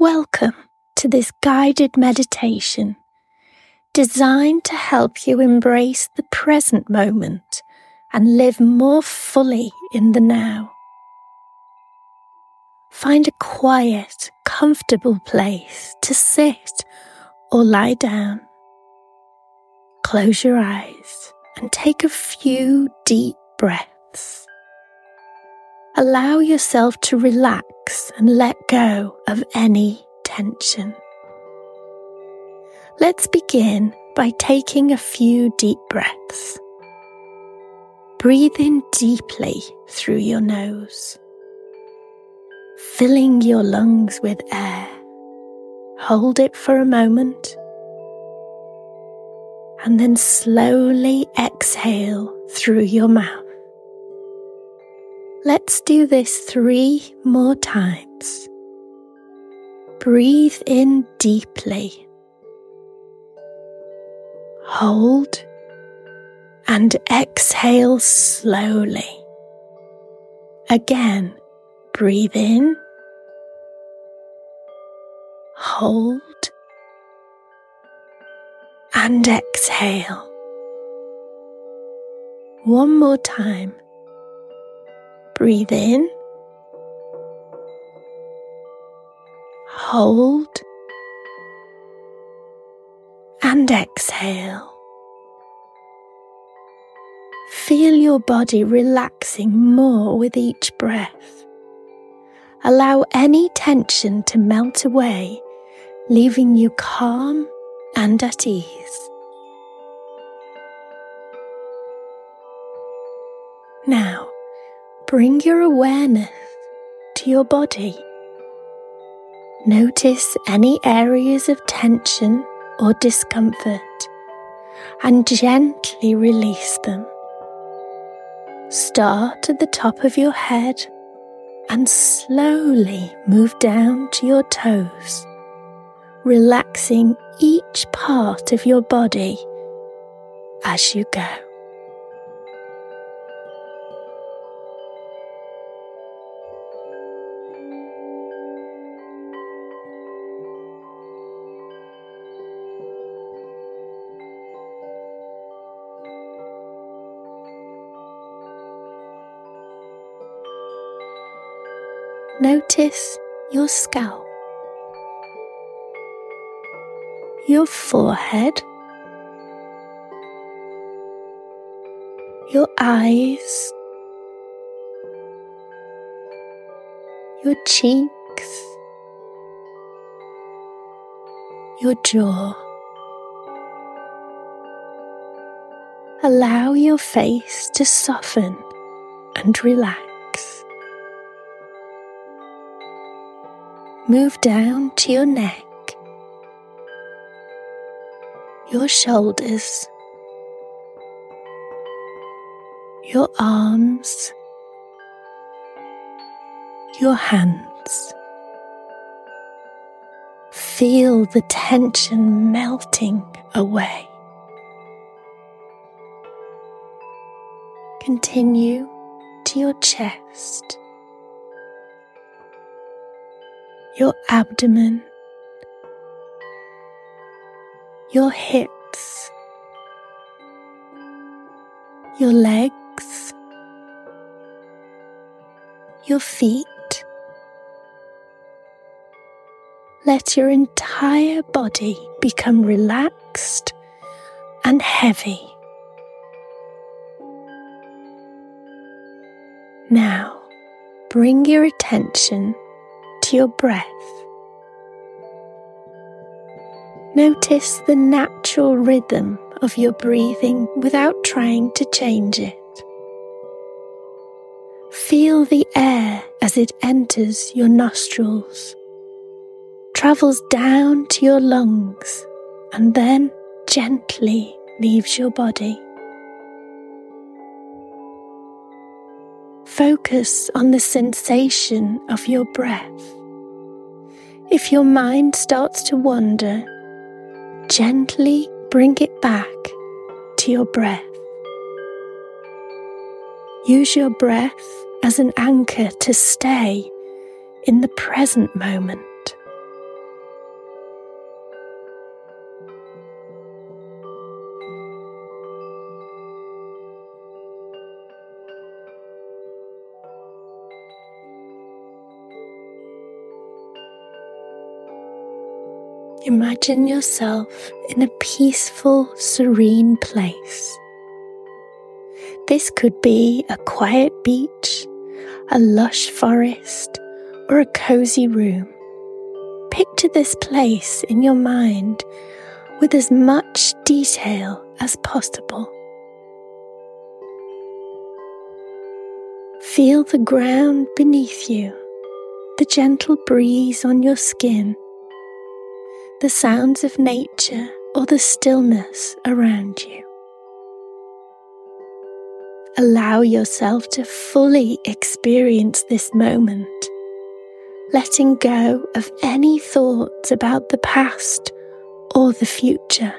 Welcome to this guided meditation designed to help you embrace the present moment and live more fully in the now. Find a quiet, comfortable place to sit or lie down. Close your eyes and take a few deep breaths. Allow yourself to relax and let go of any tension. Let's begin by taking a few deep breaths. Breathe in deeply through your nose, filling your lungs with air. Hold it for a moment, and then slowly exhale through your mouth. Let's do this 3 more times. Breathe in deeply. Hold and exhale slowly. Again, breathe in. Hold and exhale. One more time. Breathe in. Hold and exhale. Feel your body relaxing more with each breath. Allow any tension to melt away, leaving you calm and at ease. Now, bring your awareness to your body. Notice any areas of tension or discomfort and gently release them. Start at the top of your head and slowly move down to your toes, relaxing each part of your body as you go. Notice your scalp, your forehead, your eyes, your cheeks, your jaw. Allow your face to soften and relax. Move down to your neck, your shoulders, your arms, your hands. Feel the tension melting away. Continue to your chest, your abdomen, your hips, your legs, your feet. Let your entire body become relaxed and heavy. Now, bring your attention to your breath. Notice the natural rhythm of your breathing without trying to change it. Feel the air as it enters your nostrils, travels down to your lungs, and then gently leaves your body. Focus on the sensation of your breath. If your mind starts to wander, gently bring it back to your breath. Use your breath as an anchor to stay in the present moment. Imagine yourself in a peaceful, serene place. This could be a quiet beach, a lush forest, or a cozy room. Picture this place in your mind with as much detail as possible. Feel the ground beneath you, the gentle breeze on your skin, the sounds of nature or the stillness around you. Allow yourself to fully experience this moment, letting go of any thoughts about the past or the future.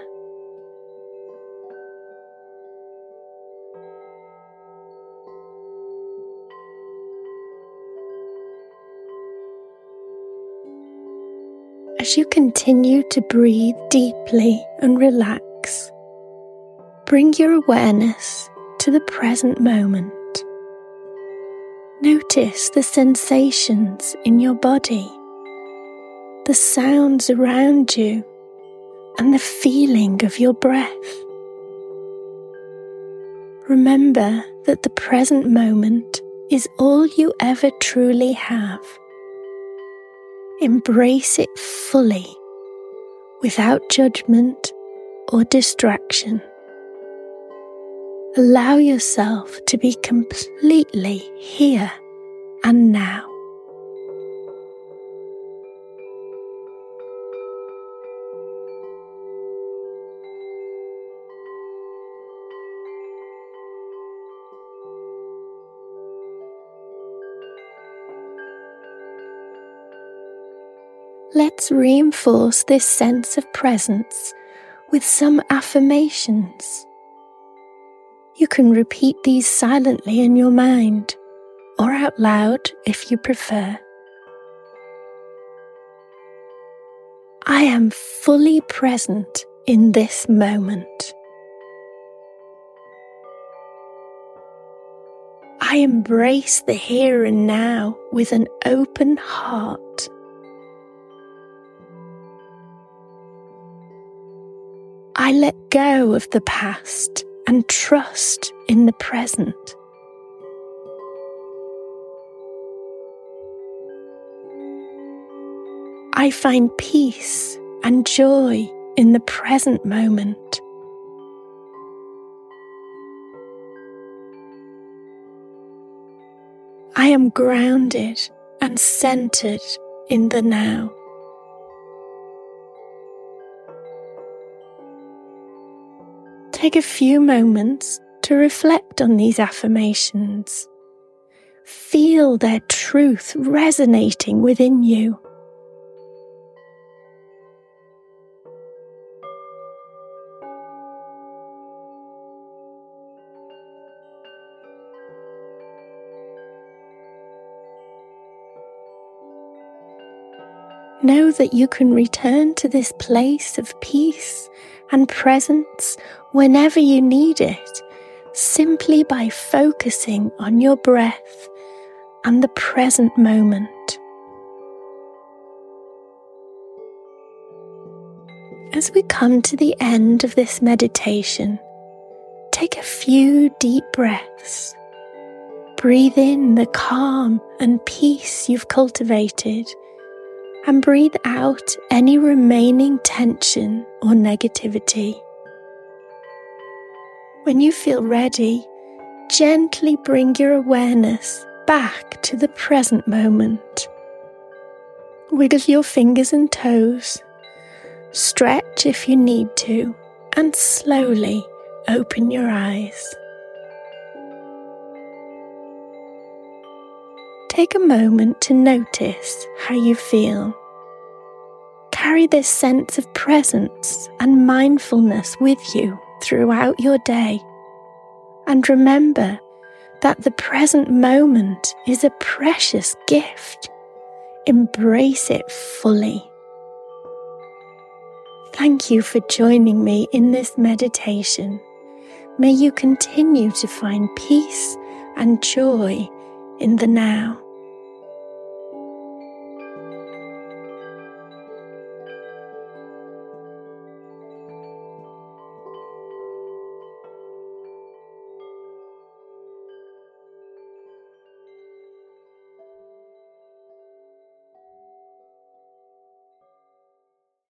As you continue to breathe deeply and relax, bring your awareness to the present moment. Notice the sensations in your body, the sounds around you, and the feeling of your breath. Remember that the present moment is all you ever truly have. Embrace it fully, without judgment or distraction. Allow yourself to be completely here and now. Let's reinforce this sense of presence with some affirmations. You can repeat these silently in your mind or out loud if you prefer. I am fully present in this moment. I embrace the here and now with an open heart. I let go of the past and trust in the present. I find peace and joy in the present moment. I am grounded and centered in the now. Take a few moments to reflect on these affirmations. Feel their truth resonating within you. Know that you can return to this place of peace and presence whenever you need it, simply by focusing on your breath and the present moment. As we come to the end of this meditation, take a few deep breaths. Breathe in the calm and peace you've cultivated, and breathe out any remaining tension or negativity. When you feel ready, gently bring your awareness back to the present moment. Wiggle your fingers and toes, stretch if you need to, and slowly open your eyes. Take a moment to notice how you feel. Carry this sense of presence and mindfulness with you throughout your day. And remember that the present moment is a precious gift. Embrace it fully. Thank you for joining me in this meditation. May you continue to find peace and joy in the now.